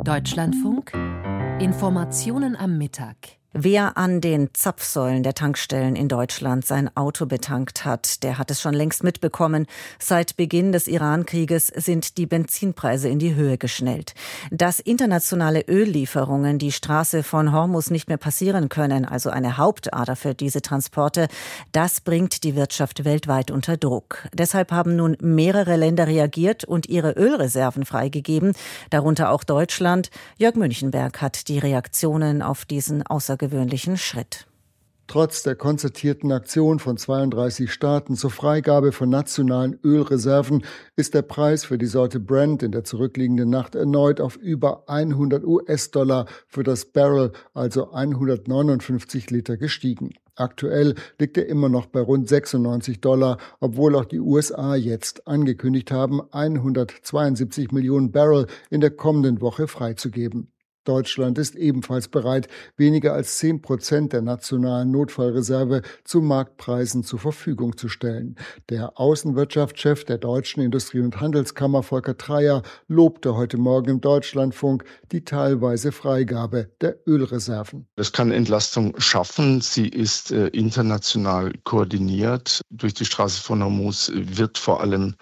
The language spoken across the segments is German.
Deutschlandfunk. Informationen am Mittag. Wer an den Zapfsäulen der Tankstellen in Deutschland sein Auto betankt hat, der hat es schon längst mitbekommen. Seit Beginn des Iran-Krieges sind die Benzinpreise in die Höhe geschnellt. Dass internationale Öllieferungen die Straße von Hormuz nicht mehr passieren können, also eine Hauptader für diese Transporte, das bringt die Wirtschaft weltweit unter Druck. Deshalb haben nun mehrere Länder reagiert und ihre Ölreserven freigegeben, darunter auch Deutschland. Jörg Münchenberg hat die Reaktionen auf diesen außergewöhnlichen Schritt. Trotz der konzertierten Aktion von 32 Staaten zur Freigabe von nationalen Ölreserven ist der Preis für die Sorte Brent in der zurückliegenden Nacht erneut auf über 100 US-Dollar für das Barrel, also 159 Liter, gestiegen. Aktuell liegt er immer noch bei rund 96 Dollar, obwohl auch die USA jetzt angekündigt haben, 172 Millionen Barrel in der kommenden Woche freizugeben. Deutschland ist ebenfalls bereit, weniger als 10% der nationalen Notfallreserve zu Marktpreisen zur Verfügung zu stellen. Der Außenwirtschaftschef der Deutschen Industrie- und Handelskammer, Volker Treyer, lobte heute Morgen im Deutschlandfunk die teilweise Freigabe der Ölreserven. Das kann Entlastung schaffen. Sie ist international koordiniert. Durch die Straße von Hormuz wird vor allem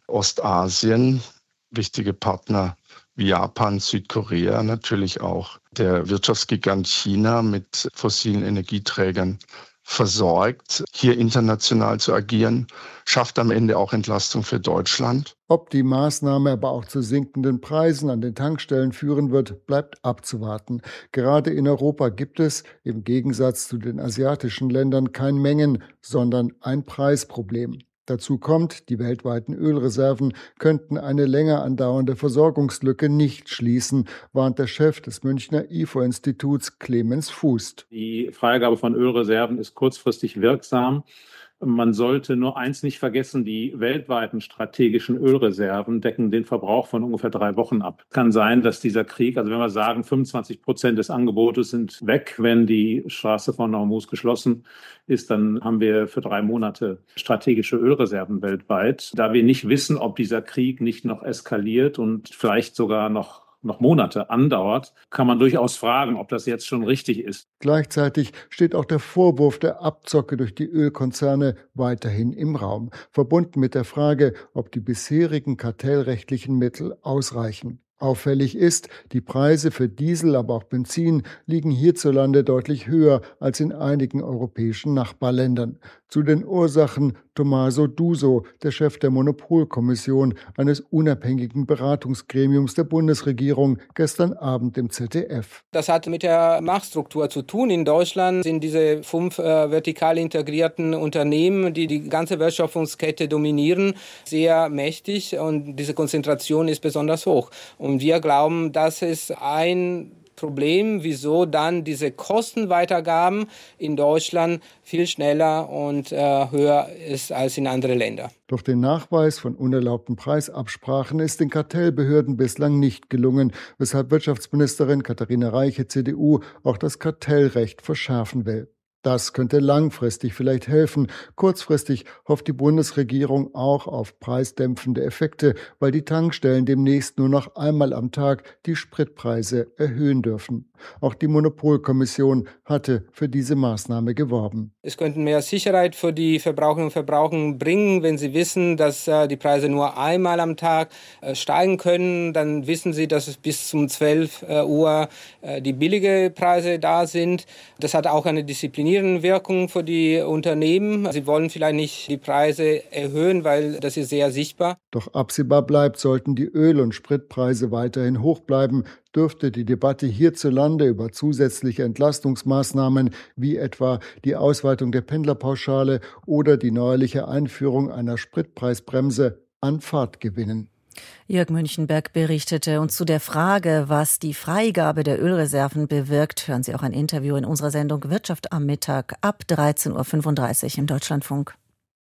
Ostasien, wichtige Partner wie Japan, Südkorea, natürlich auch der Wirtschaftsgigant China mit fossilen Energieträgern versorgt. Hier international zu agieren, schafft am Ende auch Entlastung für Deutschland. Ob die Maßnahme aber auch zu sinkenden Preisen an den Tankstellen führen wird, bleibt abzuwarten. Gerade in Europa gibt es, im Gegensatz zu den asiatischen Ländern, kein Mengen-, sondern ein Preisproblem. Dazu kommt, die weltweiten Ölreserven könnten eine länger andauernde Versorgungslücke nicht schließen, warnt der Chef des Münchner IFO-Instituts Clemens Fußt. Die Freigabe von Ölreserven ist kurzfristig wirksam. Man sollte nur eins nicht vergessen, die weltweiten strategischen Ölreserven decken den Verbrauch von ungefähr 3 Wochen ab. Kann sein, dass dieser Krieg, also wenn wir sagen, 25% des Angebotes sind weg, wenn die Straße von Hormuz geschlossen ist, dann haben wir für 3 Monate strategische Ölreserven weltweit. Da wir nicht wissen, ob dieser Krieg nicht noch eskaliert und vielleicht sogar noch Monate andauert, kann man durchaus fragen, ob das jetzt schon richtig ist. Gleichzeitig steht auch der Vorwurf der Abzocke durch die Ölkonzerne weiterhin im Raum, verbunden mit der Frage, ob die bisherigen kartellrechtlichen Mittel ausreichen. Auffällig ist, die Preise für Diesel, aber auch Benzin liegen hierzulande deutlich höher als in einigen europäischen Nachbarländern. Zu den Ursachen Tommaso Duso, der Chef der Monopolkommission, eines unabhängigen Beratungsgremiums der Bundesregierung, gestern Abend im ZDF. Das hat mit der Machtstruktur zu tun. In Deutschland sind diese 5 vertikal integrierten Unternehmen, die die ganze Wertschöpfungskette dominieren, sehr mächtig und diese Konzentration ist besonders hoch. Und wir glauben, das ist ein Problem, wieso dann diese Kostenweitergaben in Deutschland viel schneller und höher ist als in anderen Ländern. Doch den Nachweis von unerlaubten Preisabsprachen ist den Kartellbehörden bislang nicht gelungen, weshalb Wirtschaftsministerin Katharina Reiche, CDU, auch das Kartellrecht verschärfen will. Das könnte langfristig vielleicht helfen. Kurzfristig hofft die Bundesregierung auch auf preisdämpfende Effekte, weil die Tankstellen demnächst nur noch einmal am Tag die Spritpreise erhöhen dürfen. Auch die Monopolkommission hatte für diese Maßnahme geworben. Es könnte mehr Sicherheit für die Verbraucherinnen und Verbraucher bringen, wenn sie wissen, dass die Preise nur einmal am Tag steigen können. Dann wissen sie, dass es bis zum 12 Uhr die billige Preise da sind. Das hat auch eine disziplinierende Wirkung für die Unternehmen. Sie wollen vielleicht nicht die Preise erhöhen, weil das ist sehr sichtbar. Doch absehbar bleibt, sollten die Öl- und Spritpreise weiterhin hoch bleiben, dürfte die Debatte hierzulande über zusätzliche Entlastungsmaßnahmen wie etwa die Ausweitung der Pendlerpauschale oder die neuerliche Einführung einer Spritpreisbremse an Fahrt gewinnen. Jörg Münchenberg berichtete. Und zu der Frage, was die Freigabe der Ölreserven bewirkt, hören Sie auch ein Interview in unserer Sendung Wirtschaft am Mittag ab 13.35 Uhr im Deutschlandfunk.